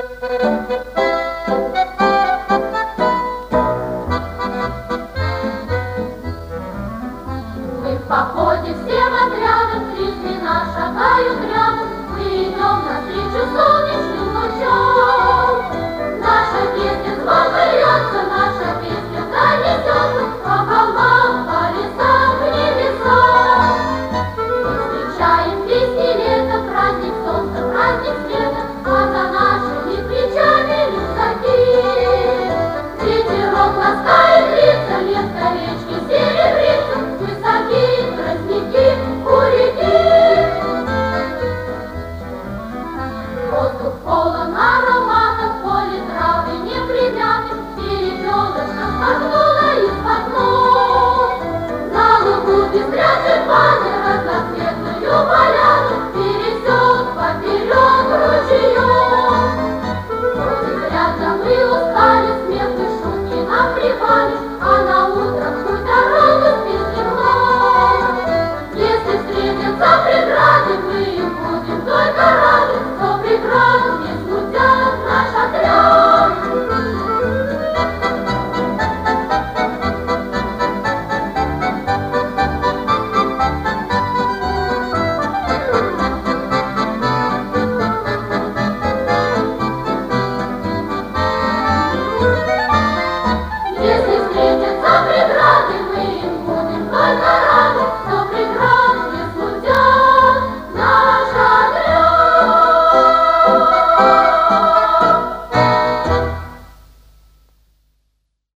Мы в походе всем отрядом, три звена шагают рядом, мы идем навстречу солнечным лучом. Наша песня звонко льется, наша песня донесется по холмам, по лесам, в небеса. Мы встречаем песни лета, праздник солнца, праздник света, а за нашими плечами рюкзаки. Ветерок ласкает лица, лето речки серебрится, высоки тростники у реки. Воздух полон